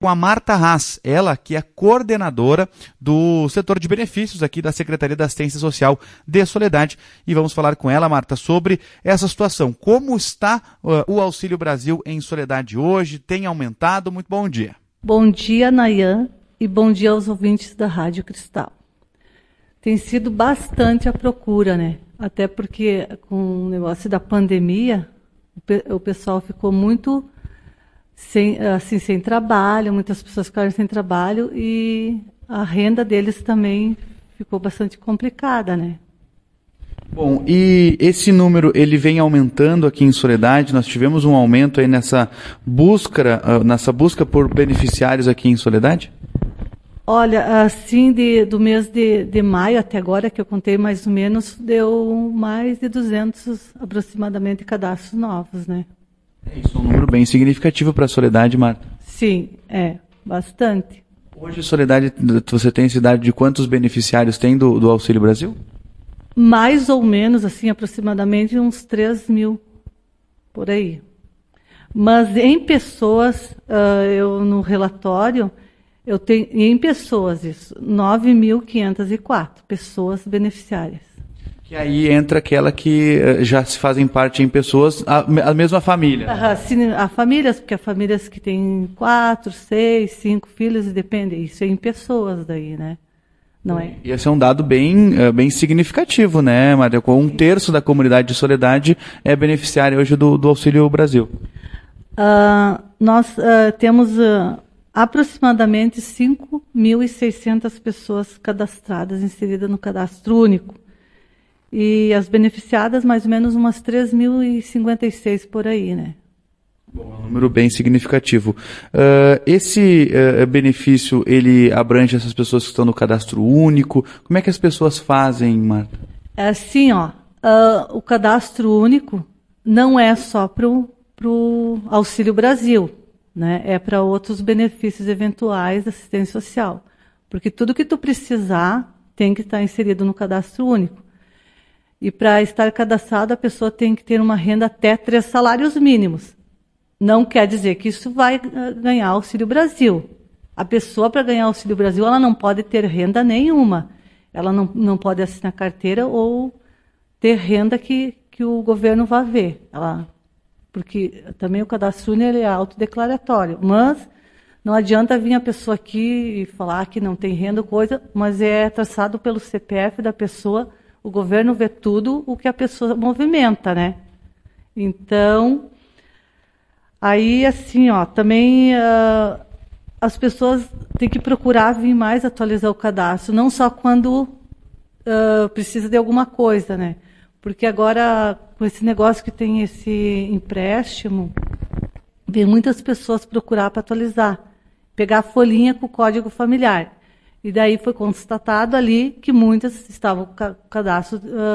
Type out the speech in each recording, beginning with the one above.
com a Marta Haas, ela que é coordenadora do setor de benefícios aqui da Secretaria da Assistência Social de Soledade. E vamos falar com ela, Marta, sobre essa situação. Como está o Auxílio Brasil em Soledade hoje? Tem aumentado? Muito bom dia. Bom dia, Nayan, e bom dia aos ouvintes da Rádio Cristal. Tem sido bastante a procura, né? Até porque com o negócio da pandemia, o pessoal ficou muito sem trabalho, muitas pessoas ficaram sem trabalho e a renda deles também ficou bastante complicada, né? Bom, e esse número, ele vem aumentando aqui em Soledade? Nós tivemos um aumento aí nessa busca por beneficiários aqui em Soledade? Olha, assim, do mês de maio até agora, que eu contei mais ou menos, deu mais de 200 aproximadamente cadastros novos, né? Isso é um número bem significativo para a Soledade, Marta. Sim, bastante. Hoje, Soledade, você tem esse dado de quantos beneficiários tem do Auxílio Brasil? Mais ou menos, assim, aproximadamente uns 3 mil, por aí. Mas em pessoas, no relatório, eu tenho, em pessoas, 9.504 pessoas beneficiárias. Que aí entra aquela que já se fazem parte em pessoas, a mesma família. Sim, a famílias, porque há famílias que têm 4, 6, 5 filhos, depende, isso é em pessoas daí, né? Não é? E esse é um dado bem significativo, né, Maria? Com 1/3 da comunidade de Soledade é beneficiária hoje do Auxílio Brasil. Nós temos aproximadamente 5.600 pessoas cadastradas, inseridas no cadastro único. E as beneficiadas, mais ou menos umas 3.056 por aí, né? Bom, é um número bem significativo. Esse benefício, ele abrange essas pessoas que estão no cadastro único? Como é que as pessoas fazem, Marta? É assim, o cadastro único não é só para o Auxílio Brasil, né? É para outros benefícios eventuais da assistência social. Porque tudo que tu precisar tem que estar inserido no cadastro único. E para estar cadastrado, a pessoa tem que ter uma renda até 3 salários mínimos. Não quer dizer que isso vai ganhar Auxílio Brasil. A pessoa, para ganhar Auxílio Brasil, ela não pode ter renda nenhuma. Ela não pode assinar carteira ou ter renda que o governo vá ver. Porque também o cadastro único é autodeclaratório. Mas não adianta vir a pessoa aqui e falar que não tem renda, mas é traçado pelo CPF da pessoa. O governo vê tudo o que a pessoa movimenta, né? Então, aí assim, também as pessoas têm que procurar vir mais atualizar o cadastro, não só quando precisa de alguma coisa, né? Porque agora, com esse negócio que tem esse empréstimo, vem muitas pessoas procurar para atualizar, pegar a folhinha com o código familiar. E daí foi constatado ali que muitas estavam com o cadastro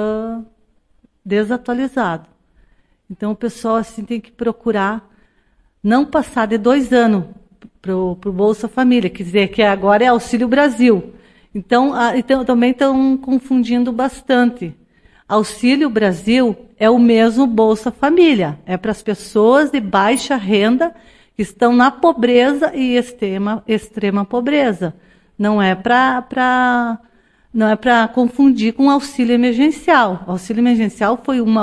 desatualizado. Então, o pessoal assim tem que procurar não passar de 2 anos para o Bolsa Família, quer dizer, que agora é Auxílio Brasil. Então também estão confundindo bastante. Auxílio Brasil é o mesmo Bolsa Família. É para as pessoas de baixa renda que estão na pobreza e extrema pobreza. Não é para confundir com auxílio emergencial. O auxílio emergencial foi um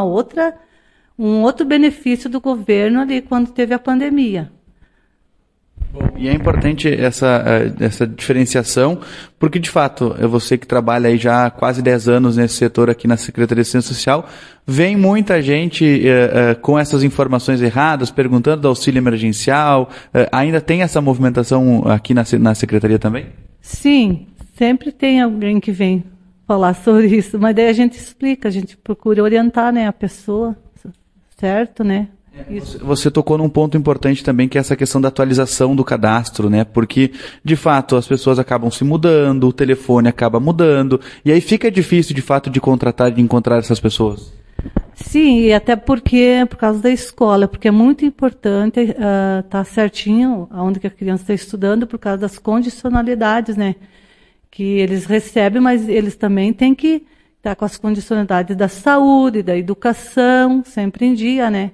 outro benefício do governo ali quando teve a pandemia. Bom, e é importante essa diferenciação, porque de fato, é você que trabalha aí já há quase 10 anos nesse setor aqui na Secretaria de Assistência Social, vem muita gente com essas informações erradas, perguntando do auxílio emergencial, ainda tem essa movimentação aqui na Secretaria também? Sim, sempre tem alguém que vem falar sobre isso, mas daí a gente explica, a gente procura orientar, né, a pessoa, certo, né? Você tocou num ponto importante também, que é essa questão da atualização do cadastro, né? Porque, de fato, as pessoas acabam se mudando, o telefone acaba mudando, e aí fica difícil, de fato, de encontrar essas pessoas. Sim, e até porque, por causa da escola, porque é muito importante estar certinho aonde que a criança está estudando, por causa das condicionalidades, né? Que eles recebem, mas eles também têm que estar com as condicionalidades da saúde, da educação, sempre em dia, né?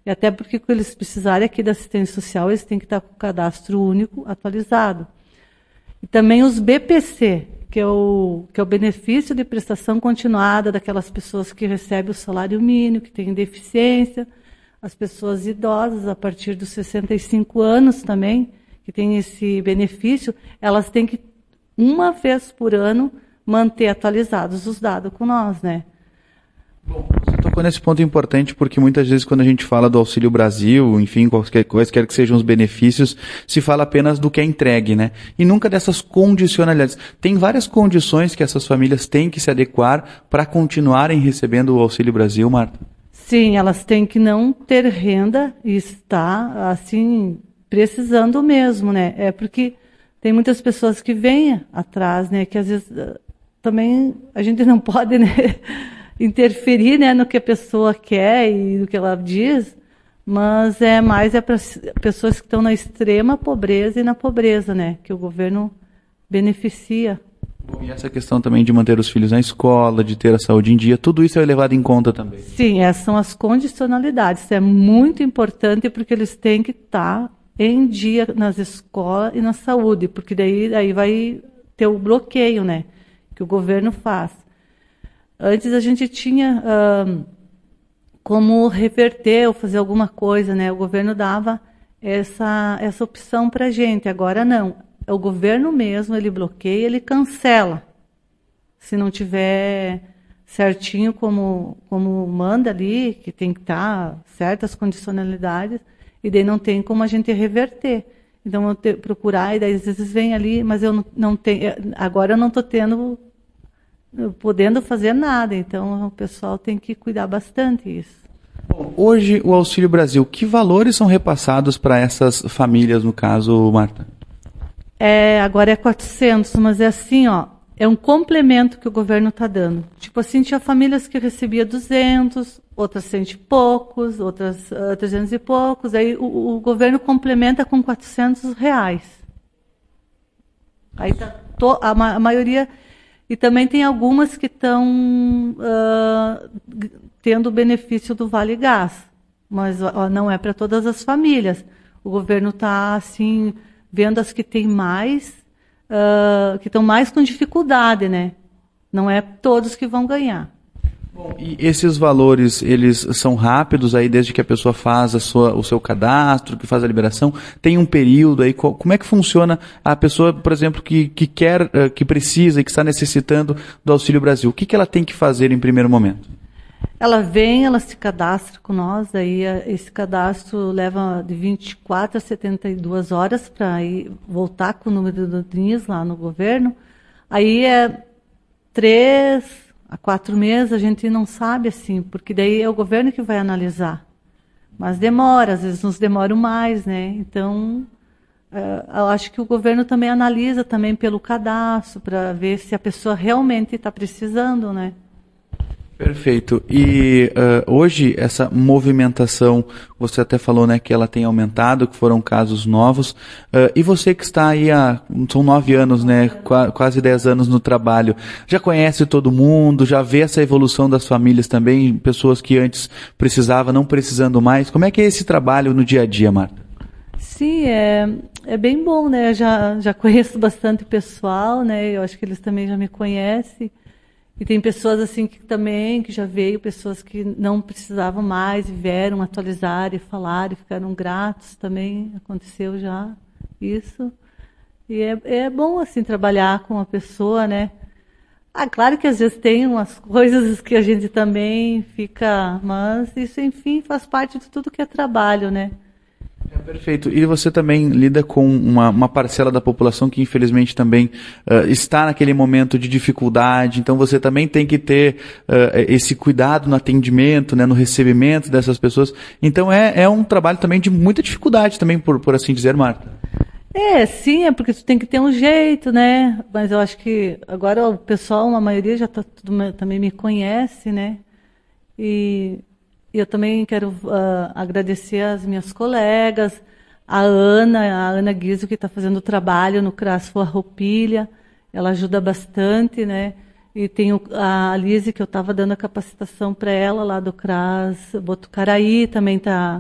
E até porque quando eles precisarem aqui da assistência social, eles têm que estar com o cadastro único atualizado. E também os BPC, que é o benefício de prestação continuada daquelas pessoas que recebem o salário mínimo, que têm deficiência, as pessoas idosas a partir dos 65 anos também, que têm esse benefício, elas têm que, uma vez por ano, manter atualizados os dados com nós, né? Bom, você tocou nesse ponto importante porque muitas vezes quando a gente fala do Auxílio Brasil, enfim, quaisquer que sejam os benefícios, se fala apenas do que é entregue, né? E nunca dessas condicionalidades. Tem várias condições que essas famílias têm que se adequar para continuarem recebendo o Auxílio Brasil, Marta? Sim, elas têm que não ter renda e estar, assim, precisando mesmo, né? É porque tem muitas pessoas que vêm atrás, né? Que às vezes também a gente não pode, né? Interferir, né, no que a pessoa quer e no que ela diz, mas é para pessoas que estão na extrema pobreza e na pobreza, né, que o governo beneficia. E essa questão também de manter os filhos na escola, de ter a saúde em dia, tudo isso é levado em conta também? Sim, essas são as condicionalidades. Isso é muito importante porque eles têm que estar em dia nas escolas e na saúde, porque daí vai ter o bloqueio, né, que o governo faz. Antes a gente tinha como reverter ou fazer alguma coisa, né? O governo dava essa opção para a gente. Agora não. É o governo mesmo, ele bloqueia, ele cancela. Se não tiver certinho como manda ali, que tem que estar certas condicionalidades, e daí não tem como a gente reverter. Então, eu procurar, e daí às vezes vem ali, mas eu não tenho. Agora eu não estou podendo fazer nada, então o pessoal tem que cuidar bastante disso. Bom, hoje o Auxílio Brasil, que valores são repassados para essas famílias, no caso, Marta? Agora é 400, mas é assim, ó, é um complemento que o governo está dando. Tipo assim, tinha famílias que recebia 200, outras 100 e poucos, outras 300 e poucos, aí o governo complementa com R$400. Aí tá a maioria. E também tem algumas que estão tendo o benefício do Vale Gás, mas não é para todas as famílias. O governo está assim vendo as que têm mais, que estão mais com dificuldade, né? Não é todos que vão ganhar. Bom, e esses valores, eles são rápidos aí desde que a pessoa faz o seu cadastro, que faz a liberação? Tem um período aí? Como é que funciona a pessoa, por exemplo, que quer, que precisa e que está necessitando do Auxílio Brasil? O que ela tem que fazer em primeiro momento? Ela vem, ela se cadastra com nós, aí esse cadastro leva de 24 a 72 horas para voltar com o número do DNIS lá no governo. Aí 3 a 4 meses, a gente não sabe assim, porque daí é o governo que vai analisar. Mas demora, às vezes nos demoram mais, né? Então, eu acho que o governo também analisa também pelo cadastro, para ver se a pessoa realmente está precisando, né? Perfeito. E hoje essa movimentação, você até falou, né, que ela tem aumentado, que foram casos novos. E você que está aí são 9 anos, né, quase 10 anos no trabalho, já conhece todo mundo, já vê essa evolução das famílias também, pessoas que antes precisavam, não precisando mais. Como é que é esse trabalho no dia a dia, Marta? Sim, é bem bom, né? Eu já conheço bastante pessoal, né? Eu acho que eles também já me conhecem. E tem pessoas assim que já veio, pessoas que não precisavam mais, vieram atualizar e falar e ficaram gratos também, aconteceu já isso. E é bom assim trabalhar com uma pessoa, né? Claro que às vezes tem umas coisas que a gente também fica, mas isso enfim faz parte de tudo que é trabalho, né? Perfeito. E você também lida com uma parcela da população que infelizmente também está naquele momento de dificuldade, então você também tem que ter esse cuidado no atendimento, né, no recebimento dessas pessoas. Então é um trabalho também de muita dificuldade também, por assim dizer, Marta. Sim, é porque tu tem que ter um jeito, né? Mas eu acho que agora o pessoal, a maioria também me conhece, né? E eu também quero agradecer as minhas colegas, a Ana Guizo, que está fazendo o trabalho no CRAS Farroupilha, ela ajuda bastante, né? E tem a Lise, que eu estava dando a capacitação para ela lá do CRAS Botucaraí, também está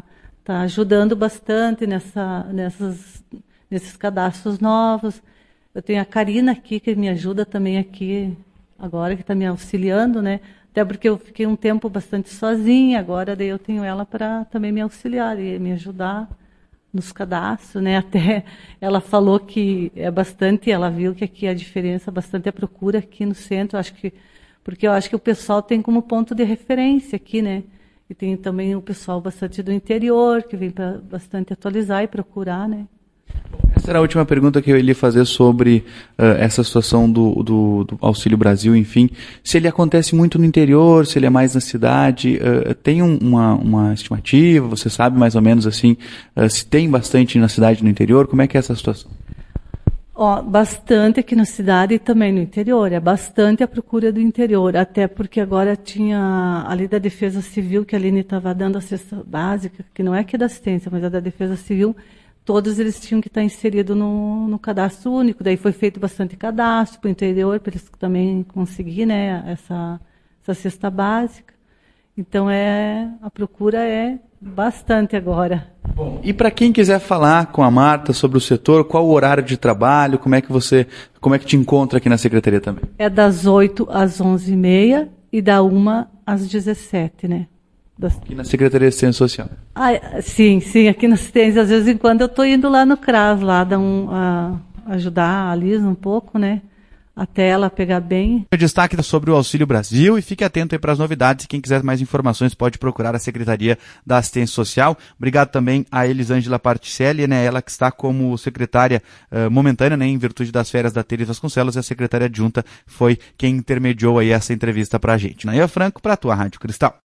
tá ajudando bastante nesses cadastros novos. Eu tenho a Karina aqui, que me ajuda também aqui agora, que está me auxiliando, né? Até porque eu fiquei um tempo bastante sozinha, agora daí eu tenho ela para também me auxiliar e me ajudar nos cadastros, né? Até ela falou que é bastante, ela viu que aqui a diferença, bastante a procura aqui no centro, porque eu acho que o pessoal tem como ponto de referência aqui, né? E tem também o pessoal bastante do interior, que vem para bastante atualizar e procurar, né? Essa era a última pergunta que eu ia lhe fazer sobre essa situação do Auxílio Brasil, enfim. Se ele acontece muito no interior, se ele é mais na cidade, tem uma estimativa? Você sabe mais ou menos assim, se tem bastante na cidade e no interior? Como é que é essa situação? Bastante aqui na cidade e também no interior. É bastante a procura do interior, até porque agora tinha a lei da Defesa Civil, que a Aline estava dando a cesta básica, que não é aqui da assistência, mas é da Defesa Civil. Todos eles tinham que estar inseridos no cadastro único. Daí foi feito bastante cadastro para o interior, para eles também conseguir, né, essa cesta básica. Então a procura é bastante agora. Bom, e para quem quiser falar com a Marta sobre o setor, qual o horário de trabalho, como é que te encontra aqui na Secretaria também? É das 8 às 11h30 e da 1 às 17h, né? Aqui na Secretaria de Assistência Social. Sim, aqui na assistência. Às vezes em quando eu estou indo lá no CRAS, lá ajudar a Liz um pouco, né? Até ela pegar bem. O destaque sobre o Auxílio Brasil e fique atento aí para as novidades. Quem quiser mais informações pode procurar a Secretaria da Assistência Social. Obrigado também a Elisângela Particelli, né? Ela que está como secretária momentânea, né? Em virtude das férias da Teres Vasconcelos, e a secretária adjunta foi quem intermediou aí essa entrevista para a gente. Naia Franco, para a tua Rádio Cristal.